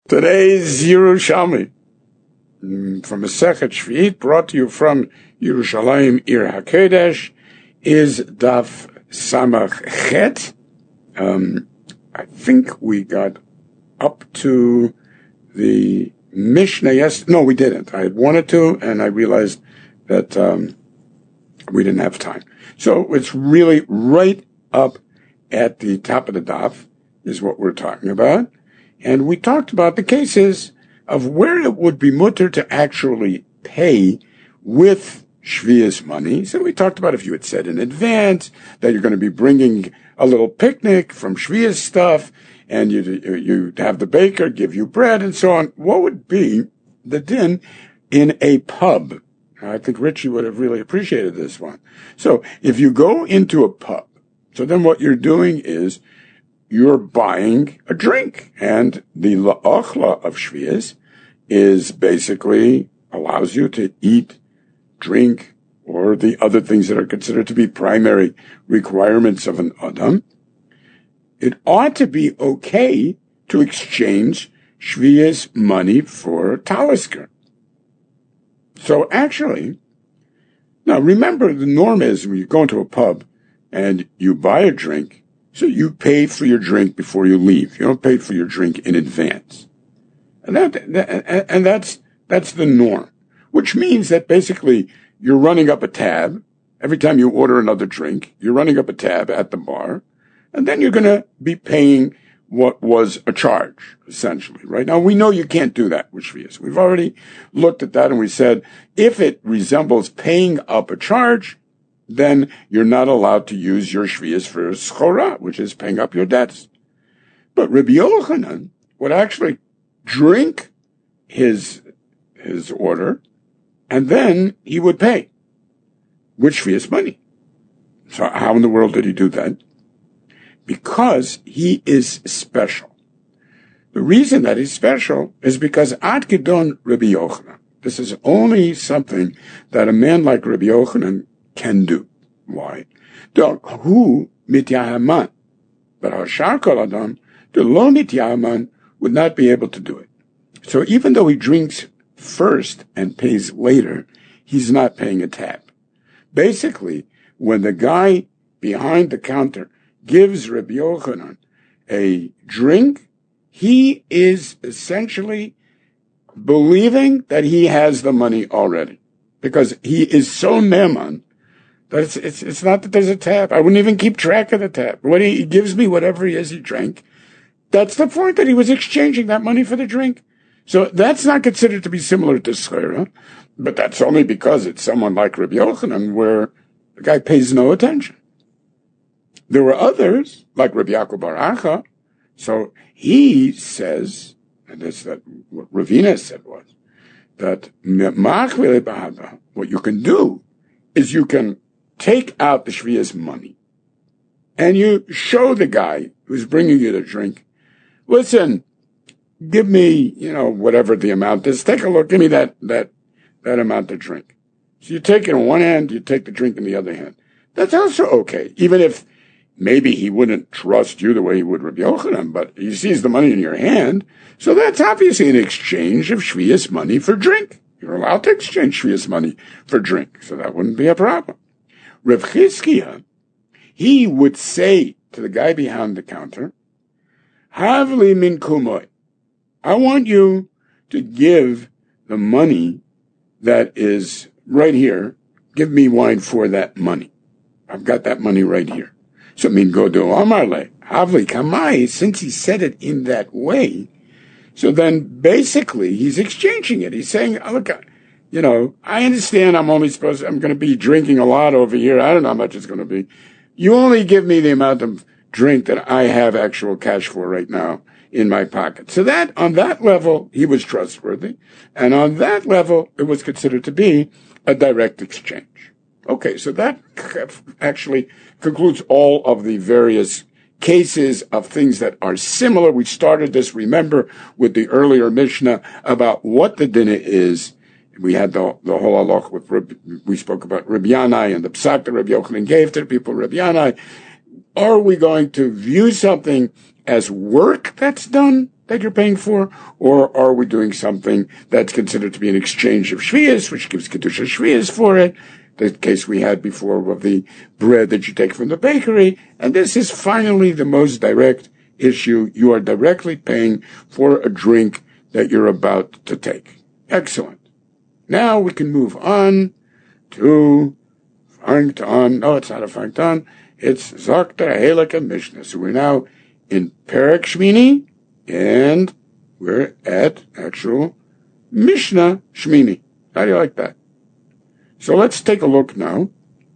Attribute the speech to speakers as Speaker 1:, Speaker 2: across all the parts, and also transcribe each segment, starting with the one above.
Speaker 1: Today's Yerushalmi from Masechet Shvi'it, brought to you from Yerushalayim Ir HaKodesh, is Daf Samach Chet. I think we got up to the Mishnah. Yes, no, we didn't. I had wanted to, and I realized that we didn't have time. So it's really right up at the top of the Daf is what we're talking about. And we talked about the cases of where it would be mutter to actually pay with Shvi'as money. So we talked about if you had said in advance that you're going to be bringing a little picnic from Shvi'as stuff, and you'd have the baker give you bread and so on. What would be the din in a pub? I think Richie would have really appreciated this one. So if you go into a pub, so then what you're doing is you're buying a drink, and the la'achla of Shvi'as is basically allows you to eat, drink, or the other things that are considered to be primary requirements of an Adam. It ought to be okay to exchange Shvi'as money for talisker. So actually, now remember the norm is when you go into a pub and you buy a drink, so you pay for your drink before you leave. You don't pay for your drink in advance. And that's the norm, which means that basically you're running up a tab. Every time you order another drink, you're running up a tab at the bar, and then you're going to be paying what was a charge, essentially, right? Now, we know you can't do that with Shvi'as. We've already looked at that, and we said if it resembles paying up a charge, then you're not allowed to use your Shvi'as for schora, which is paying up your debts. But Rabbi Yochanan would actually drink his order, and then he would pay with Shvi'as money. So how in the world did he do that? Because he is special. The reason that he's special is because Ad Gedon Rabbi Yochanan. This is only something that a man like Rabbi Yochanan can do. Why? Who mityahaman, but Hashar Kol Adam, the lo mityahaman, would not be able to do it. So even though he drinks first and pays later, he's not paying a tab. Basically, when the guy behind the counter gives Rabbi Yochanan a drink, he is essentially believing that he has the money already, because he is so neman that it's not that there's a tab. I wouldn't even keep track of the tab. When he gives me whatever he is he drank, that's the point, that he was exchanging that money for the drink. So that's not considered to be similar to schera, but that's only because it's someone like Rabbi Yochanan where the guy pays no attention. There were others, like Rabbi Yaakov bar Acha. So he says, and that's that what Ravina said was, that what you can do is you can take out the Shvi'as money, and you show the guy who's bringing you the drink, listen, give me, whatever the amount is. Take a look. Give me that amount to drink. So you take it in one hand, you take the drink in the other hand. That's also okay. Even if maybe he wouldn't trust you the way he would Rabbi Yochanan, but he sees the money in your hand. So that's obviously an exchange of Shvi'as money for drink. You're allowed to exchange Shvi'as money for drink. So that wouldn't be a problem. Rav Chizkiah, he would say to the guy behind the counter, Havli min kumoy, I want you to give the money that is right here. Give me wine for that money. I've got that money right here. So min godo amarle, Havli kamai, since he said it in that way, so then basically he's exchanging it. He's saying, look, I understand I'm going to be drinking a lot over here. I don't know how much it's going to be. You only give me the amount of drink that I have actual cash for right now in my pocket. So that, on that level, he was trustworthy. And on that level, it was considered to be a direct exchange. Okay, so that actually concludes all of the various cases of things that are similar. We started this, remember, with the earlier Mishnah about what the dinner is. We had the whole halach with we spoke about Rabbi Yanai and the psak that Rabbi Yochanan gave to the people of Rabbi Yanai. Are we going to view something as work that's done that you're paying for, or are we doing something that's considered to be an exchange of shvius, which gives kedusha shvius for it? The case we had before of the bread that you take from the bakery, and this is finally the most direct issue. You are directly paying for a drink that you're about to take. Excellent. Now we can move on to Fangtan. No, it's not a Fangtan. It's Zakta Helika Mishnah. So we're now in Perek Shmini, and we're at actual Mishnah Shmini. How do you like that? So let's take a look now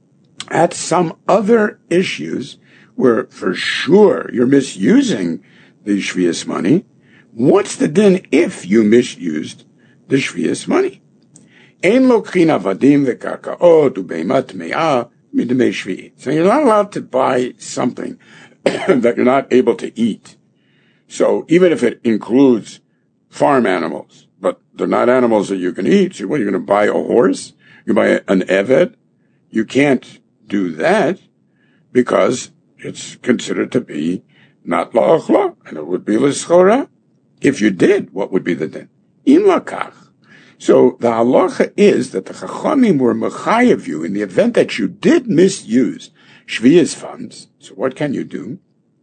Speaker 1: at some other issues where for sure you're misusing the shvius money. What's the din if you misused the shvius money? Ein lokhin avadim v'karkaot ubeimat me'ah midmei shvi'i. So you're not allowed to buy something that you're not able to eat. So even if it includes farm animals, but they're not animals that you can eat, so what, you're going to buy a horse? You buy an eved? You can't do that because it's considered to be not la'achla, and it would be l'schora. If you did, what would be the din? Im lakach. So the halacha is that the chachamim were mechayev you in the event that you did misuse shvius funds. So what can you do?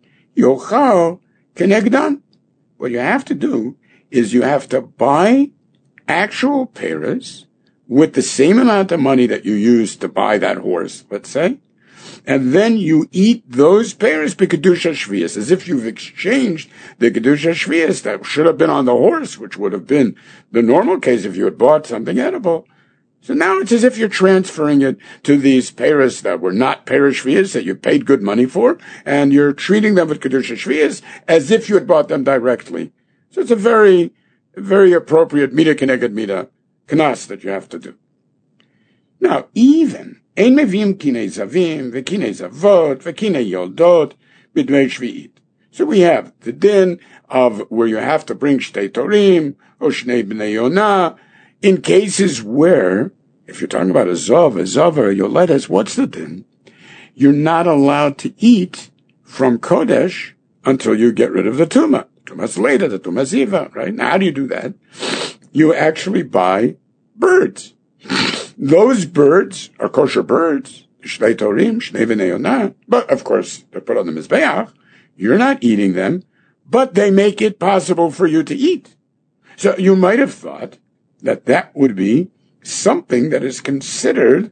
Speaker 1: Yochal kenegdan. What you have to do is you have to buy actual peres with the same amount of money that you used to buy that horse, let's say, and then you eat those peres b'kedusha shvius, as if you've exchanged the kedusha shvius that should have been on the horse, which would have been the normal case if you had bought something edible. So now it's as if you're transferring it to these peres that were not peres shvius, that you paid good money for, and you're treating them with kedusha shvius as if you had bought them directly. So it's a very, very appropriate mida keneged mida knas that you have to do. Now, even ein mevim kinei zavim v'kinei zavot v'kinei yoldot b'dmei shvi'it. So we have the din of where you have to bring shtei torim or shnei b'nei yonah in cases where, if you're talking about a zav or a yoledes, what's the din? You're not allowed to eat from kodesh until you get rid of the tumah. Tumah's later, the tumah ziva, right? Now, how do you do that? You actually buy birds. Those birds are kosher birds, shnei torim, shnei b'nei yonah, but of course they're put on the mizbeach. You're not eating them, but they make it possible for you to eat. So you might have thought that that would be something that is considered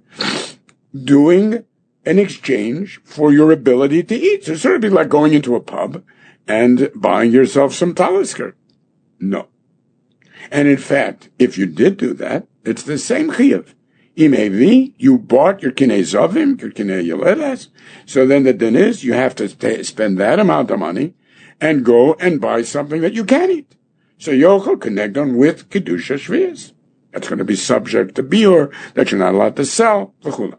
Speaker 1: doing an exchange for your ability to eat. So it's sort of be like going into a pub and buying yourself some talisker. No. And in fact, if you did do that, it's the same chiyuv. Imevi, you bought your kinei zavim, your kinei yoledes. So then the din is you have to spend that amount of money and go and buy something that you can eat. So yochel connect on with kedusha shvius. That's going to be subject to biur that you're not allowed to sell.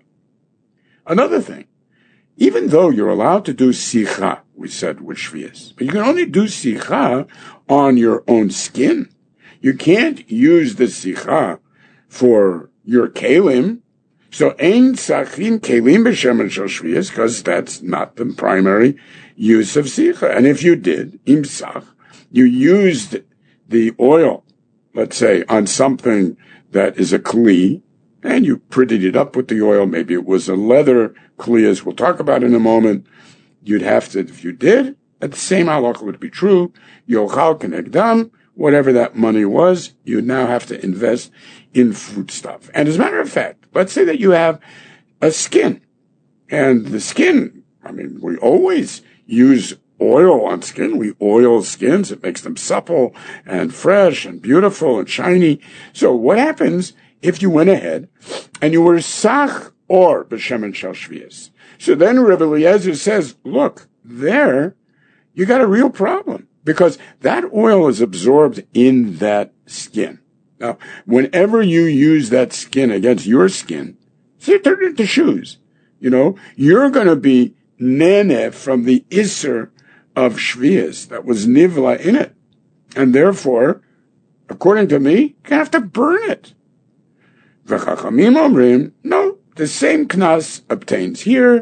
Speaker 1: Another thing, even though you're allowed to do sicha, we said with shvius, but you can only do sicha on your own skin. You can't use the sicha for your kelim. So ein sachin kelim b'shemen shel shvius, because that's not the primary use of sicha. And if you did, im sach, you used the oil, let's say, on something that is a kli, and you prettied it up with the oil. Maybe it was a leather kli, as we'll talk about in a moment. You'd have to, if you did, at the same halacha would be true. Yochal kenegdam, whatever that money was, you now have to invest in food stuff. And as a matter of fact, let's say that you have a skin. And the skin, I mean, we always use oil on skin. We oil skins. It makes them supple and fresh and beautiful and shiny. So what happens if you went ahead and you were sach or b'shemen shel shvius? So then Rebbe Eliezer says, look, there you got a real problem because that oil is absorbed in that skin. Now, whenever you use that skin against your skin, say turn it into shoes. You know, you're going to be nene from the iser of shvius that was nivla in it. And therefore, according to me, you have to burn it. V'chachamim omrim, no, the same knas obtains here,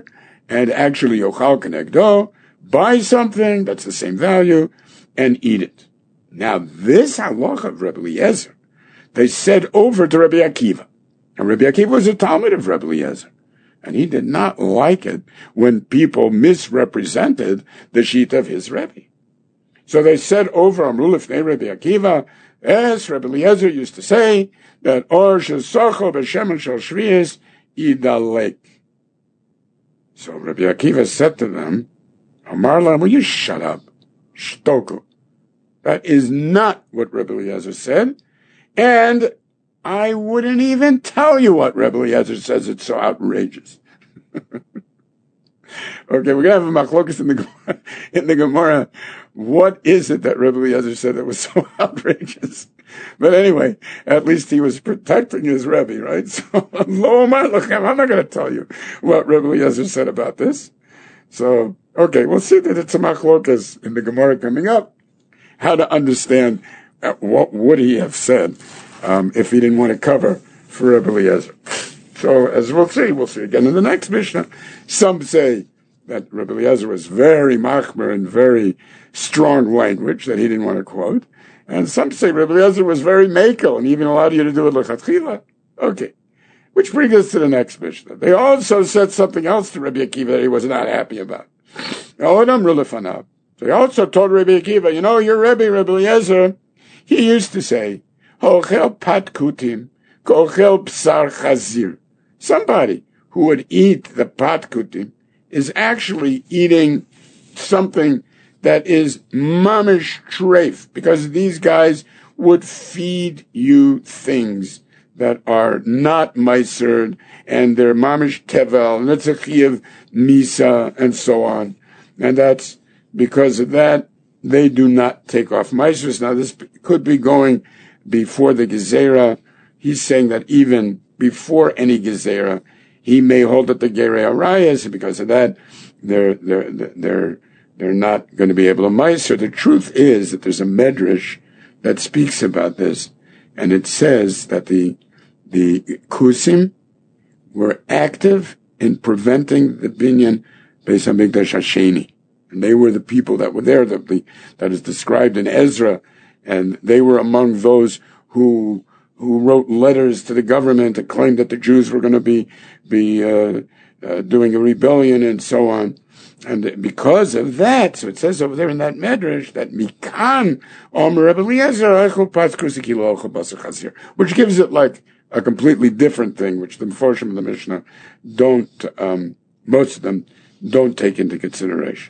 Speaker 1: and actually yochal kenegdo, buy something that's the same value, and eat it. Now, this halacha of Rebbe Eliezer, they said over to Rebbe Akiva. And Rebbe Akiva was a Talmud of Rebbe Eliezer. And he did not like it when people misrepresented the sheet of his Rebbe. So they said over Amru Lifnei Rebbe Akiva, as Rebbe Eliezer used to say, that Or Shesocho B'Shemen Shel Shvius Idalek. So Rebbe Akiva said to them, Amar Lam, will you shut up? Shtoku. That is not what Rebbe Eliezer said, and I wouldn't even tell you what Rebbe Eliezer says. It's so outrageous. Okay, we're going to have a machlokas in the Gemara. What is it that Rebbe Eliezer said that was so outrageous? But anyway, at least he was protecting his Rebbe, right? So, I'm not going to tell you what Rebbe Eliezer said about this. So, okay, we'll see that it's a machlokas in the Gemara coming up. How to understand what would he have said if he didn't want to cover for Rebbe Eliezer. So, as we'll see again in the next Mishnah. Some say that Rebbe Eliezer was very machmer and very strong language that he didn't want to quote. And some say Rebbe Eliezer was very makel and even allowed you to do it lechatchila. Okay. Which brings us to the next Mishnah. They also said something else to Rebbe Akiva that he was not happy about. They also told Rebbe Akiva, you know, your Rebbe Eliezer, he used to say, Hochel pat kutim, kochel psar chazir. Somebody who would eat the pat kutim is actually eating something that is mamish treif, because these guys would feed you things that are not meisered, and they're mamish tevel, and it's a chiyuv misa, and so on. And that's because of that, they do not take off meisers. Now, this could be going before the gezerah. He's saying that even before any gezerah, he may hold that the gerei arayas, and because of that, they're not going to be able to meiser. The truth is that there's a medrash that speaks about this, and it says that the kusim were active in preventing the binyan Beis Hamikdash Hasheni. And they were the people that were there, that is described in Ezra, and they were among those who wrote letters to the government that claimed that the Jews were going to be doing a rebellion and so on. And because of that, so it says over there in that medrash that Mikan Omer Rebbe Eliezer, which gives it like a completely different thing, which the Meforshim of the Mishnah don't, most of them don't take into consideration.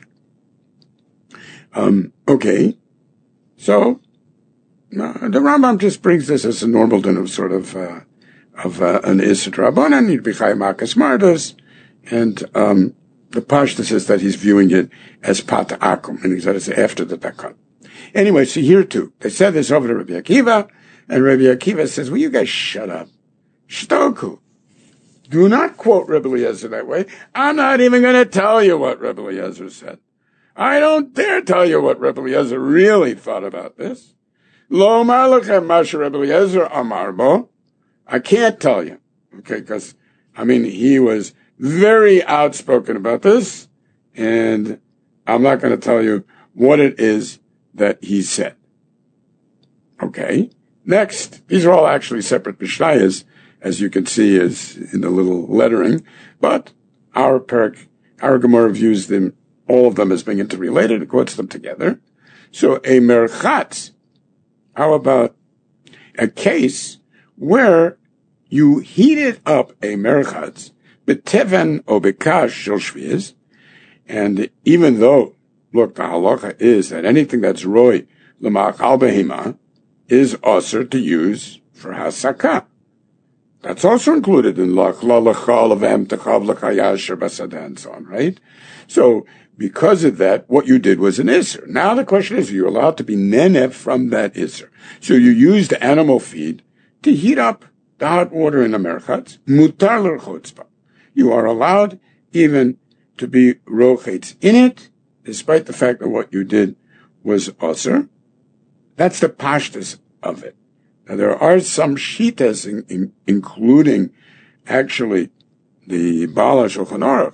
Speaker 1: Okay. So, the Rambam just brings this as a normal din of sort of an Isser Rabbanan, you'd be Chayim Akas Mardas, and, the Pashta says that he's viewing it as Pat Akum, meaning that it's after the Takot. Anyway, so here too, they said this over to Rabbi Akiva, and Rabbi Akiva says, will you guys shut up? Shtoku. Do not quote Rebbe Eliezer that way. I'm not even going to tell you what Rebbe Eliezer said. I don't dare tell you what Rebbe Eliezer really thought about this. Lo mar lechem masher Rebbe Eliezer amar bo. I can't tell you. Okay, because, he was very outspoken about this, and I'm not going to tell you what it is that he said. Okay. Next, these are all actually separate Mishnayos, as you can see is in the little lettering, but our Gemara views them, all of them as being interrelated, and quotes them together. So a merchatz, how about a case where you heated up a merchatz, beteven or bekash shel shvius, and even though, look, the halacha is that anything that's roy l'ma'achal behema is also to use for hasaka. That's also included in lach la'lachal avem techav l'chayash basada and so on, right? So, because of that, what you did was an isser. Now the question is, are you allowed to be nenef from that isser? So you used animal feed to heat up the hot water in the merchatz. Mutar l'chutzpah. You are allowed even to be rochetz in it, despite the fact that what you did was osir. That's the pashtus of it. Now there are some shitas, including actually the Baal Shulchan Aruch,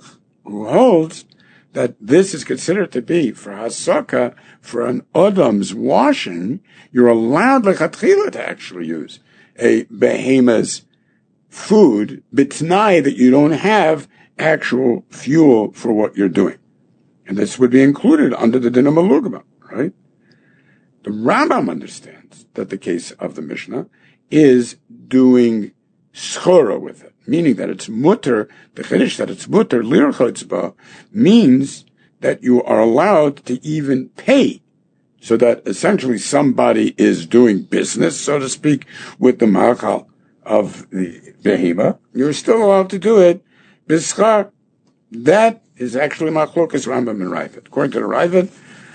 Speaker 1: who holds that this is considered to be for hasaka, for an Adam's washing, you're allowed lechatchila to actually use a behemoth's food, b'tnai, that you don't have actual fuel for what you're doing. And this would be included under the din of malugma, right? The Rambam understands that the case of the Mishnah is doing schora with it, meaning that it's mutter, the chiddush that it's mutter, lirchotzba, means that you are allowed to even pay, so that essentially somebody is doing business, so to speak, with the ma'achal of the behema. You're still allowed to do it b'schar. That is actually machlokas Rambam and Raavad. According to the Raavad,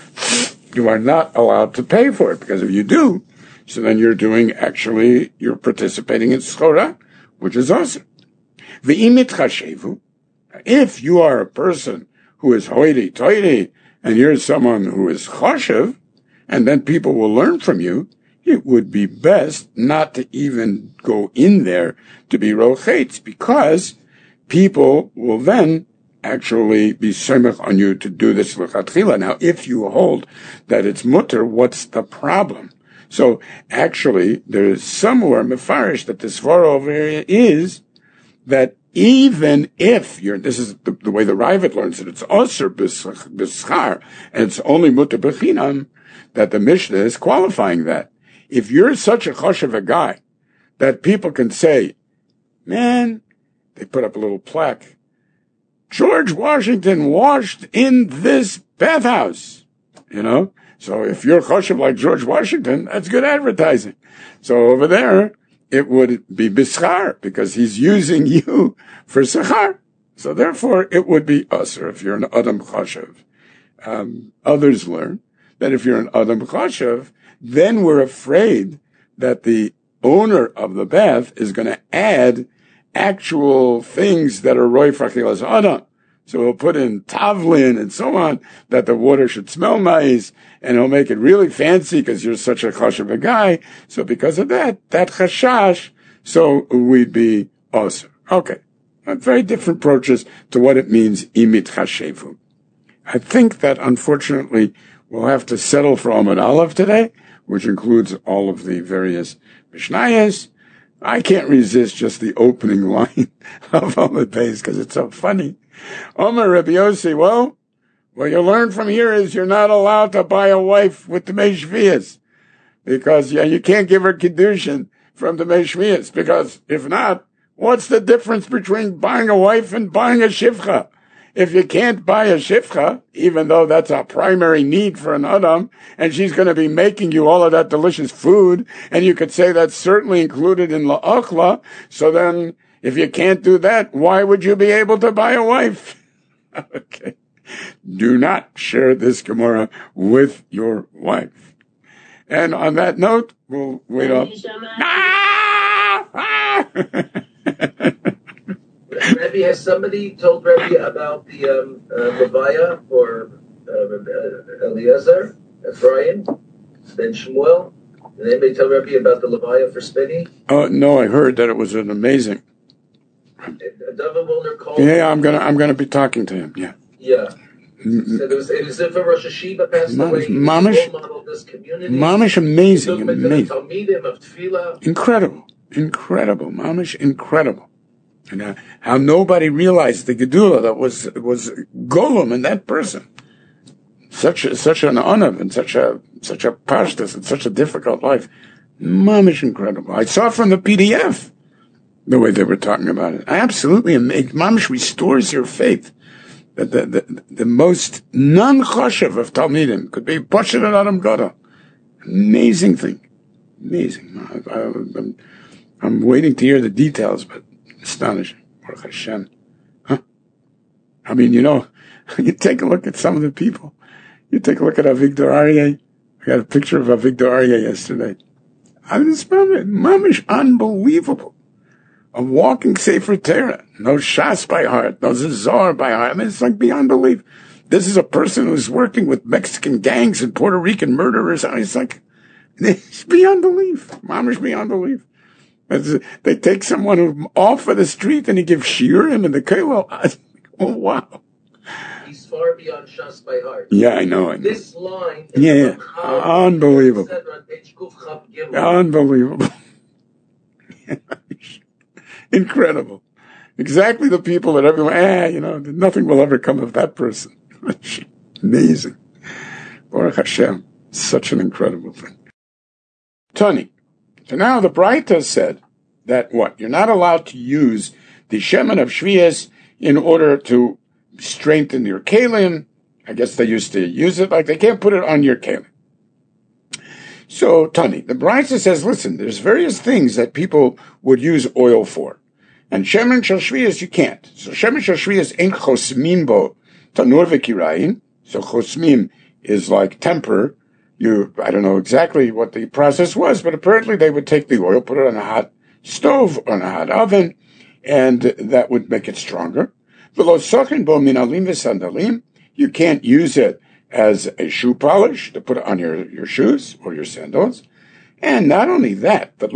Speaker 1: you are not allowed to pay for it, because if you do, so then you're participating in schora, which is awesome. V'imit chashevu, if you are a person who is hoity-toity, and you're someone who is chashev, and then people will learn from you, it would be best not to even go in there to be rochetz, because people will then actually be semech on you to do this lechatchila. Now, if you hold that it's mutter, what's the problem? So, actually, there is somewhere mefarish that the svara over here is that even if this is the way the Raavad learns it, it's osir b'schar, and it's only mutter b'chinam, that the Mishnah is qualifying that. If you're such a choshev a guy that people can say, man, they put up a little plaque, George Washington washed in this bathhouse, So if you're choshev like George Washington, that's good advertising. So over there, it would be bischar, because he's using you for sechar. So therefore, it would be usher if you're an adam choshev. Others learn that if you're an adam choshev, then we're afraid that the owner of the bath is going to add actual things that are roi frachilas adam. So he'll put in tavlin and so on, that the water should smell nice, and he'll make it really fancy because you're such a chashav a guy. So because of that chashash, so we'd be osir. Okay. Very different approaches to what it means, imit chashevu. I think that unfortunately we'll have to settle for Amud Aleph today, which includes all of the various Mishnayos. I can't resist just the opening line of Amud Beis because it's so funny. Omer Rabbi Yossi, well, what you learn from here is you're not allowed to buy a wife with the Shvias, because you can't give her Kiddushin from the Shvias, because if not, what's the difference between buying a wife and buying a Shivcha? If you can't buy a Shivcha, even though that's a primary need for an Adam, and she's going to be making you all of that delicious food, and you could say that's certainly included in La'achla, so then if you can't do that, why would you be able to buy a wife? Okay. Do not share this Gemara with your wife. And on that note, we'll wait up.
Speaker 2: Rebbe, has somebody told Rebbe about the Levaya for Eliezer, Ephraim, Ben Shmuel? Did anybody tell Rebbe about the Levaya for Spinny?
Speaker 1: Oh, no, I heard that it was an amazing.
Speaker 2: David Wilner called.
Speaker 1: Yeah, I'm gonna be talking to him. Yeah.
Speaker 2: Yeah. It was if a Rosh Hashiva passed away.
Speaker 1: Mamish,
Speaker 2: model of this community.
Speaker 1: Mamish, amazing.
Speaker 2: Of
Speaker 1: incredible, Mamish, incredible. And how nobody realized the gedula that was golem in that person. Such an honor and such a pashtus and such a difficult life. Mamish, incredible. I saw from the PDF the way they were talking about it. Absolutely amazing. Mamish restores your faith. The most non-choshev of Talmidim could be Pashat Adam Gada. Amazing thing. Amazing. I'm waiting to hear the details, but astonishing. Baruch Hashem. Huh? I mean, you take a look at some of the people. You take a look at Avigdor Aryeh. I got a picture of Avigdor Aryeh yesterday. I was mamish unbelievable. A walking Sefer Torah. No Shas by heart. No Zazar by heart. I mean, it's like beyond belief. This is a person who's working with Mexican gangs and Puerto Rican murderers. It's like, it's beyond belief. Mamish beyond belief. They take someone off of the street and he gives shiurim in the kollel. Oh, wow.
Speaker 2: far beyond Shas by heart.
Speaker 1: Yeah, I know.
Speaker 2: This line
Speaker 1: is unbelievable. Unbelievable. Incredible. Exactly the people that everyone, nothing will ever come of that person. Amazing. Baruch Hashem. Such an incredible thing. Tani. So now the Braita said that you're not allowed to use the Shemen of Shvias in order to strengthen your Kalim. I guess they used to use it they can't put it on your Kalim. So, Tani, the Braita says, listen, there's various things that people would use oil for. And Shemen Shel Shvias, you can't. So, Shemen Shel Shvias ain't chosmim bo tanur v'kirayin. So, chosmim is like temper. I don't know exactly what the process was, but apparently they would take the oil, put it on a hot stove or on a hot oven, and that would make it stronger. You can't use it as a shoe polish to put it on your shoes or your sandals. And not only that, but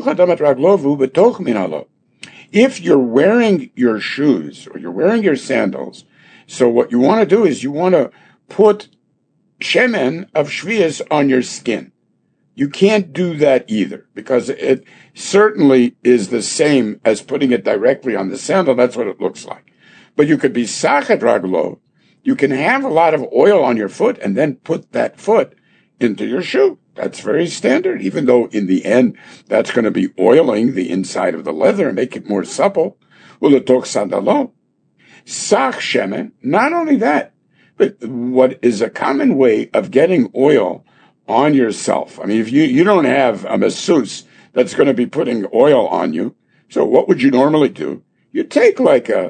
Speaker 1: if you're wearing your shoes or you're wearing your sandals, so what you want to do is you want to put shemen of shvius on your skin. You can't do that either, because it certainly is the same as putting it directly on the sandal. That's what it looks like. But you could be sachet raglo. You can have a lot of oil on your foot and then put that foot into your shoe. That's very standard, even though in the end, that's going to be oiling the inside of the leather and make it more supple. Uletok sandalo. Sach shemen. Not only that, but what is a common way of getting oil on yourself? I mean, if you don't have a masseuse that's going to be putting oil on you, so what would you normally do? You take like a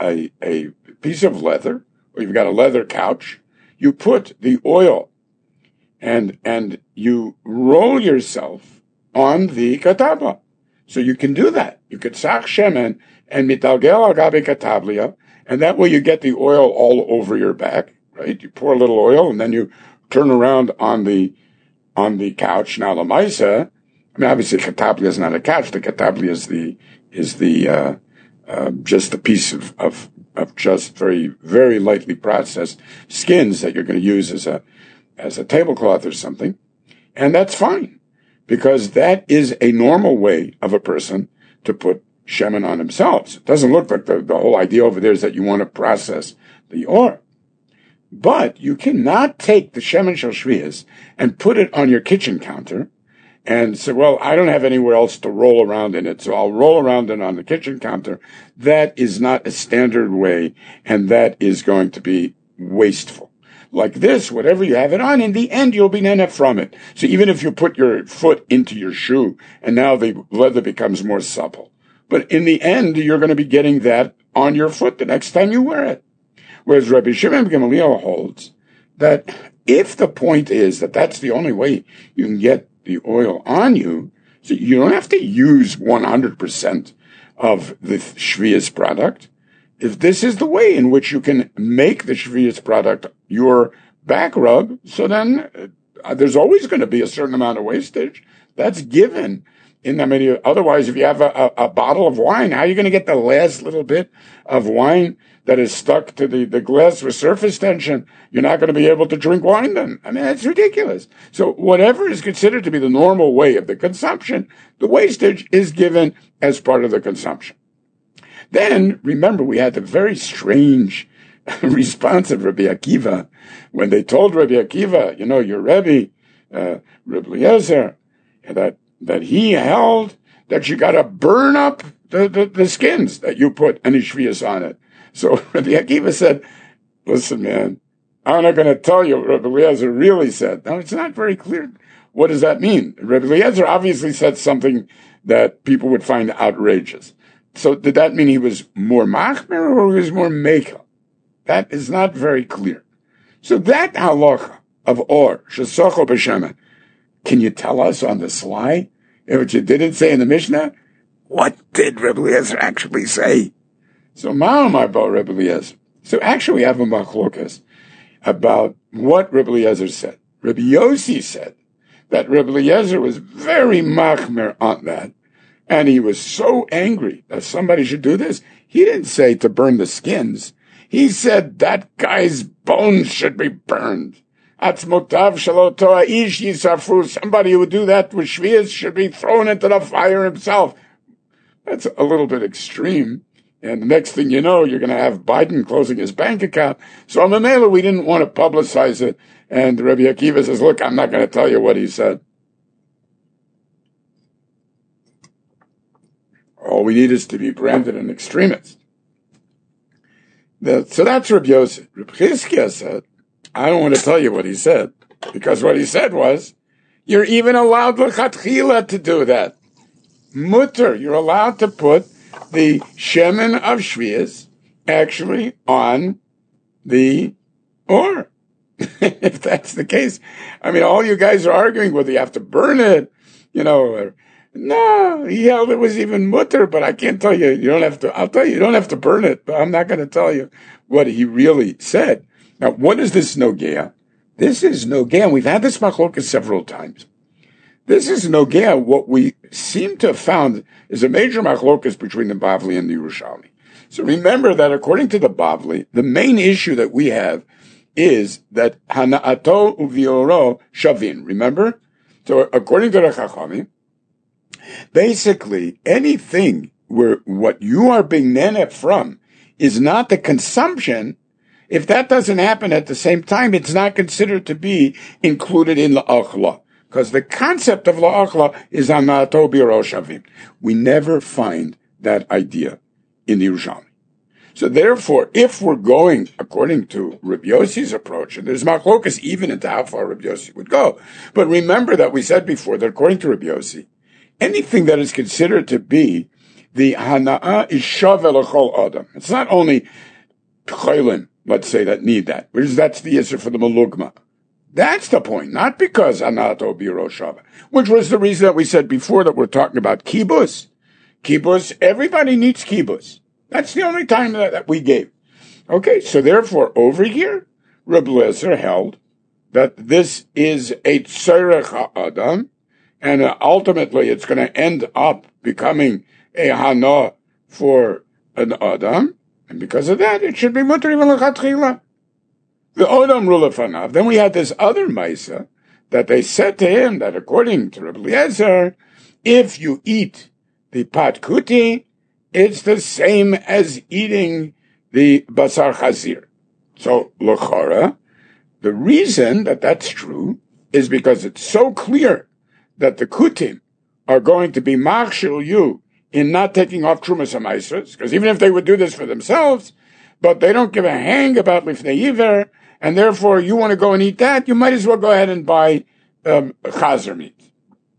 Speaker 1: piece of leather, or you've got a leather couch, you put the oil and you roll yourself on the katabla. So you can do that. You could sach shemen and mitalgel agabe katablia, and that way you get the oil all over your back, right? You pour a little oil and then you turn around on the couch. Now the maisa, I mean, obviously katablia is not a couch. The katablia is just a piece of just very, very lightly processed skins that you're going to use as a tablecloth or something. And that's fine, because that is a normal way of a person to put shemen on themselves. It doesn't look like the whole idea over there is that you want to process the oil. But you cannot take the shemen shel shvius and put it on your kitchen counter and say, well, I don't have anywhere else to roll around in it, so I'll roll around it on the kitchen counter. That is not a standard way, and that is going to be wasteful. Like this, whatever you have it on, in the end, you'll be nene from it. So even if you put your foot into your shoe, and now the leather becomes more supple, but in the end, you're going to be getting that on your foot the next time you wear it. Whereas Rabbi Shimon ben Gamaliel holds that if the point is that that's the only way you can get the oil on you, so you don't have to use 100% of the shvius product. If this is the way in which you can make the shvius product your back rub, so then there's always going to be a certain amount of wastage. That's given. Otherwise, if you have a bottle of wine, how are you going to get the last little bit of wine that is stuck to the glass with surface tension? You're not going to be able to drink wine then. I mean, that's ridiculous. So whatever is considered to be the normal way of the consumption, the wastage is given as part of the consumption. Then, remember, we had the very strange response of Rabbi Akiva when they told Rabbi Akiva, your Rebbe, Rabbi Eliezer, that he held that you got to burn up the skins that you put any shvius on it. So Rabbi Akiva said, listen, man, I'm not going to tell you what Rabbi Eliezer really said. Now, it's not very clear. What does that mean? Rabbi Eliezer obviously said something that people would find outrageous. So did that mean he was more machmer or he was more mekel? That is not very clear. So that halacha of or, shesocho b'shemen, can you tell us on the sly, what you didn't say in the Mishnah? What did Rabbi Eliezer actually say? So ma'amar bo Rabbi Eliezer. So actually we have a machlokas about what Rabbi Eliezer said. Rabbi Yossi said that Rabbi Eliezer was very machmer on that, and he was so angry that somebody should do this. He didn't say to burn the skins. He said that guy's bones should be burned. Atzmotav shelo toa ish yisafru. Somebody who would do that with shvius should be thrown into the fire himself. That's a little bit extreme. And the next thing you know, you're going to have Biden closing his bank account. So Mamela, we didn't want to publicize it. And Rabbi Akiva says, look, I'm not going to tell you what he said. All we need is to be branded an extremist. So that's Rabbi Yossi. Rabbi Chizkiah said, I don't want to tell you what he said. Because what he said was, you're even allowed l'chatchila to do that. Mutter, you're allowed to put the shemen of shvius actually on the or. If that's the case. I mean, all you guys are arguing whether you have to burn it, or, no, he held it was even mutter, but I can't tell you, I'll tell you don't have to burn it, but I'm not going to tell you what he really said. Now, what is this nogea? This is nogea, and we've had this machlokas several times. This is nogea, what we seem to have found is a major machlokas between the Bavli and the Yerushalmi. So remember that according to the Bavli, the main issue that we have is that hana'ato uvioro shavin. Remember? So according to the Chachamim, basically anything where what you are being neneh from is not the consumption, if that doesn't happen at the same time, it's not considered to be included in la'achla. Because the concept of la'achla is hana'ato uvioro shavin. We never find that idea in the Yerushalmi. So therefore, if we're going according to Rabbi Yossi's approach, and there's machlokas even into how far Rabbi Yossi would go, but remember that we said before that according to Rabbi Yossi, anything that is considered to be the hana'a is shaveh l'chol adam. It's not only cholim, let's say, that need that, because that's the answer for the malugma. That's the point, not because hana'ato biro shaveh, which was the reason that we said before that we're talking about kibbutz. Kibbutz, everybody needs kibbutz. That's the only time that we gave. Okay, so therefore, over here, Reb Lezer held that this is a tzorech ha'adam, and ultimately it's going to end up becoming a hana for an adam, and because of that, it should be mutar even l'chatchila. The odam rulefanav. Then we had this other maisa that they said to him that according to Reb Lezer, if you eat the pat kuti, it's the same as eating the basar chazir. So, l'chora, the reason that that's true is because it's so clear that the kutim are going to be machshil you in not taking off trumas ha'maisros, because even if they would do this for themselves, but they don't give a hang about lifnei yiver, and therefore you want to go and eat that, you might as well go ahead and buy chazer meat.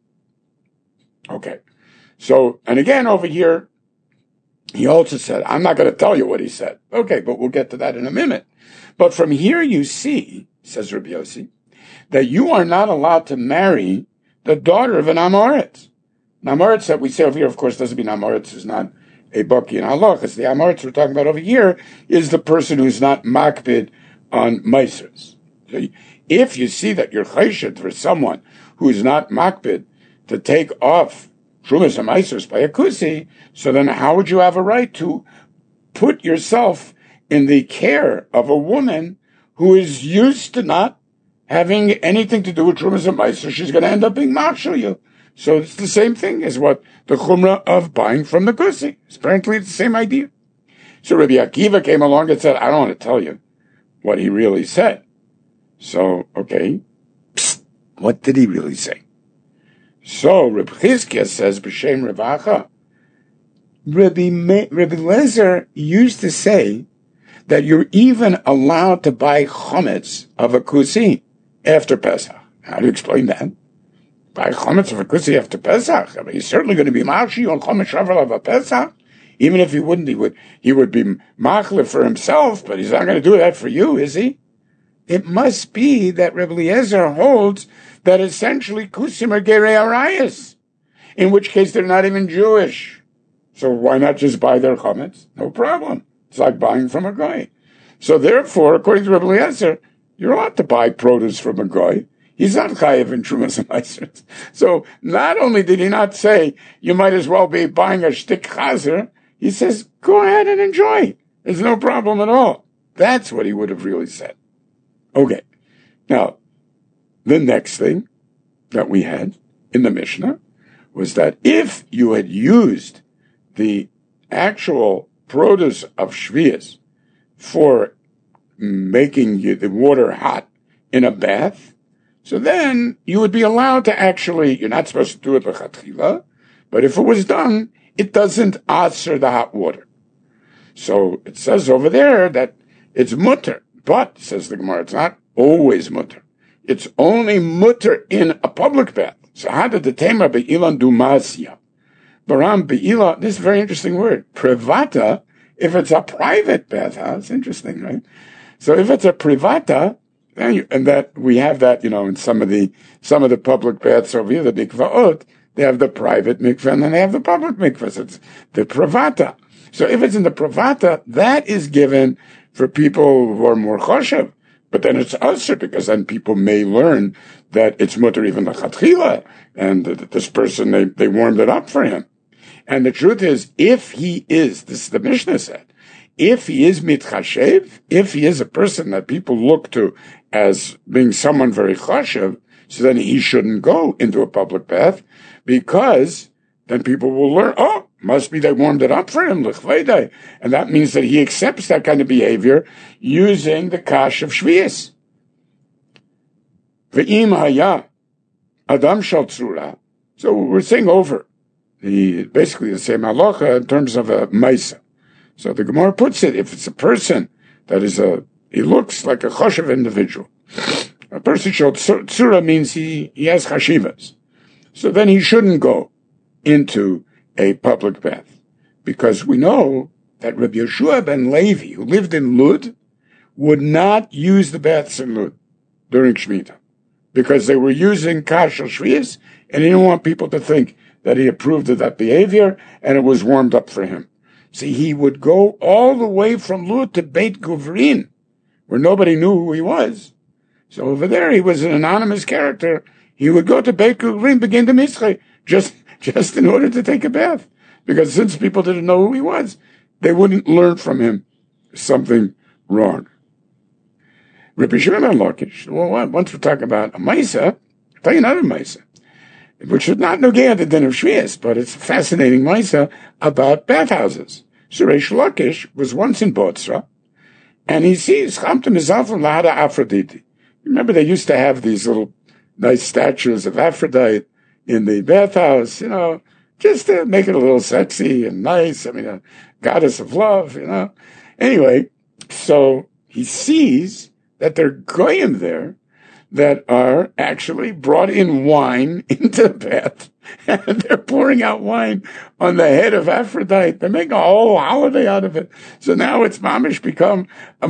Speaker 1: Okay. So, and again over here, he also said, I'm not going to tell you what he said. Okay, but we'll get to that in a minute. But from here you see, says Rabbi Yossi, that you are not allowed to marry the daughter of an Amoritz. An Amoritz that we say over here, of course, doesn't mean Amoritz is not a Baki in halach. It's the Amoritz we're talking about over here is the person who's not makbid on Maisers. So if you see that you're chayshit for someone who is not makbid to take off Trumas HaMaisers by a kusi, so then how would you have a right to put yourself in the care of a woman who is used to not having anything to do with Trumas HaMaisers? She's going to end up being machshel you. So it's the same thing as what the chumrah of buying from the kusi. Apparently it's the same idea. So Rabbi Akiva came along and said, I don't want to tell you what he really said. So, okay, what did he really say? So Reb Chizkiah says, B'Shem Revacha, Rabbi Lezer used to say that you're even allowed to buy chometz of a kusi after Pesach. How do you explain that? Buy chometz of a kusi after Pesach? I mean, he's certainly going to be machshi on chometz shavel of a Pesach. Even if he wouldn't, he would be machlef for himself, but he's not going to do that for you, is he? It must be that Reb Eliezer holds that essentially kusim are gerei arayos, in which case they're not even Jewish. So why not just buy their chametz? No problem. It's like buying from a guy. So therefore, according to Reb Eliezer, you're allowed to buy produce from a guy. He's not chayiv in trumas ha'maisros. So not only did he not say you might as well be buying a shtik chazer, he says go ahead and enjoy. There's no problem at all. That's what he would have really said. Okay. Now, the next thing that we had in the Mishnah was that if you had used the actual produce of Shvius for making the water hot in a bath, so then you would be allowed to actually, you're not supposed to do it l'chatchila, but if it was done, it doesn't answer the hot water. So it says over there that it's mutter, but, says the Gemara, it's not always mutter. It's only mutter in a public bath. So how did the tema be'ilan do masya? Baram be'ila, this is a very interesting word. Privata, if it's a private bathhouse, interesting, right? So if it's a privata, and that we have that, in some of the public baths over here, the mikvaot, they have the private mikvah and then they have the public mikvah. So it's the privata. So if it's in the privata, that is given for people who are more choshev. But then it's usher, because then people may learn that it's mutter even l'chatchila, and this person, they warmed it up for him. And the truth is, if he is, this is the Mishnah said, if he is mitchashev, if he is a person that people look to as being someone very chashev, so then he shouldn't go into a public bath, because then people will learn, must be they warmed it up for him, l'chveidai. And that means that he accepts that kind of behavior using the kash of Shvius. Ve'im haya adam shal tzura. So we're saying over basically the same halacha in terms of a maisa. So the Gemara puts it, if it's a person that is he looks like a choshev individual. A person shal tzura means he has chashivas. So then he shouldn't go into a public bath, because we know that Rabbi Yeshua ben Levi, who lived in Lud, would not use the baths in Lud during Shemitah, because they were using kashal shvius, and he didn't want people to think that he approved of that behavior, and it was warmed up for him. See, he would go all the way from Lud to Beit Guvrin, where nobody knew who he was. So over there, he was an anonymous character. He would go to Beit Guvrin, begin the mitzvah, just in order to take a bath. Because since people didn't know who he was, they wouldn't learn from him something wrong. Rabbi Shimon ben Lakish, once we're talking about a Maisa, I'll tell you another Maisa, which is not Nogea the din of Shvius, but it's a fascinating Maisa about bathhouses. So Reish Lakish was once in Botzra, and he sees Chamta Mizalfim Lahada Aphrodite. Remember, they used to have these little nice statues of Aphrodite in the bathhouse, just to make it a little sexy and nice. I mean, a goddess of love, Anyway, so he sees that there are goyim there that are actually brought in wine into the bath, and they're pouring out wine on the head of Aphrodite. They're making a whole holiday out of it. So now it's mamish become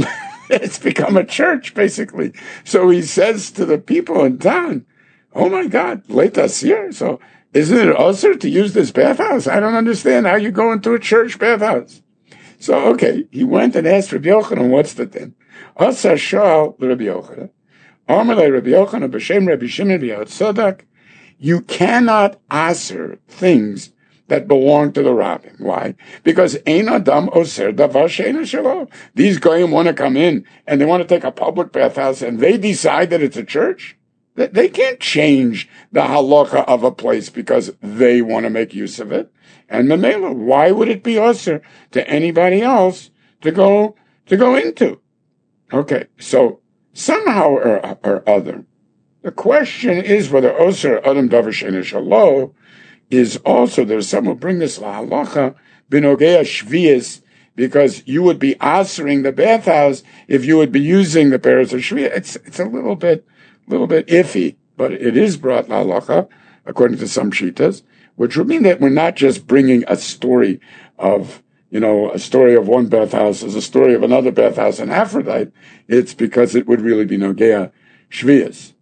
Speaker 1: a church, basically. So he says to the people in town, oh my God, let us here. So isn't it also to use this bathhouse? I don't understand how you go into a church bathhouse. So, okay, he went and asked Rabbi Yochanan, what's the thing? Asa shal Rabbi Yochanan. Amalei Rabbi Yochanan b'shem Rabbi Shimon b'Yotzadak. You cannot answer things that belong to the rabbin. Why? Because ein adam oser davar she'eino shelo. These goyim want to come in and they want to take a public bathhouse and they decide that it's a church. They can't change the halacha of a place because they want to make use of it. And memela, why would it be osir to anybody else to go into? Okay, so somehow or other, the question is whether osir adam davar she'eino shelo is also, there's some who bring this la halacha b'nogea shvius, because you would be answering the bathhouse if you would be using the pairs of shvius. It's a little bit iffy, but it is brought la halacha, according to some shitas, which would mean that we're not just bringing a story of, a story of one bathhouse as a story of another bathhouse in Aphrodite. It's because it would really be nogea shvius.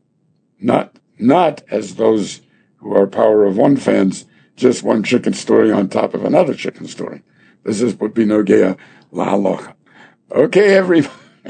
Speaker 1: Not as those who are Power of One fans, just one chicken story on top of another chicken story. This would be nogea la halacha. Okay, everybody.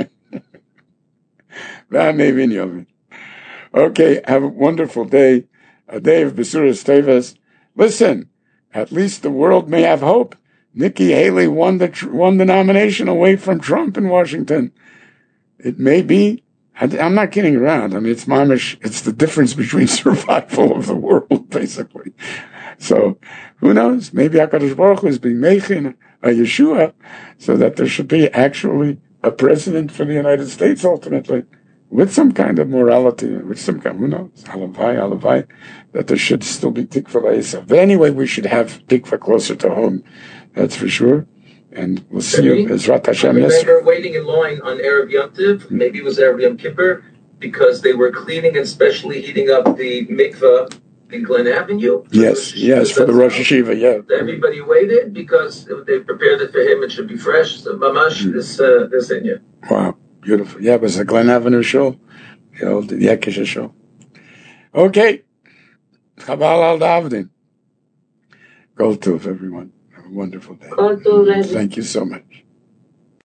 Speaker 1: Okay, have a wonderful day, a day of Besuras Teves. Listen, at least the world may have hope. Nikki Haley won the nomination away from Trump in Washington. It may be. I'm not kidding around. I mean, it's mamish. It's the difference between survival of the world, basically. So, who knows? Maybe HaKadosh Baruch Hu is being mechin a Yeshua, so that there should be actually a president for the United States ultimately, with some kind of morality, with some kind, who knows? Halavai, that there should still be tikva la'esav. But anyway, we should have tikva closer to home. That's for sure. And we'll see you, Ezrat Hashem.
Speaker 2: I remember waiting in line on Erev Yom Tov, maybe it was Erev Yom Kippur, because they were cleaning and specially heating up the mikveh in Glen Avenue.
Speaker 1: Yes, for the Rosh Hashiva, yeah.
Speaker 2: Everybody waited because they prepared it for him. It should be fresh. So mamash, this in you.
Speaker 1: Wow, beautiful. Yeah, it was a Glen Avenue show, the old Yakisha show. Okay. Chabal al Davdin. Kol Tov, everyone. Have a wonderful day.
Speaker 3: Kol Tov,
Speaker 1: Thank you so much.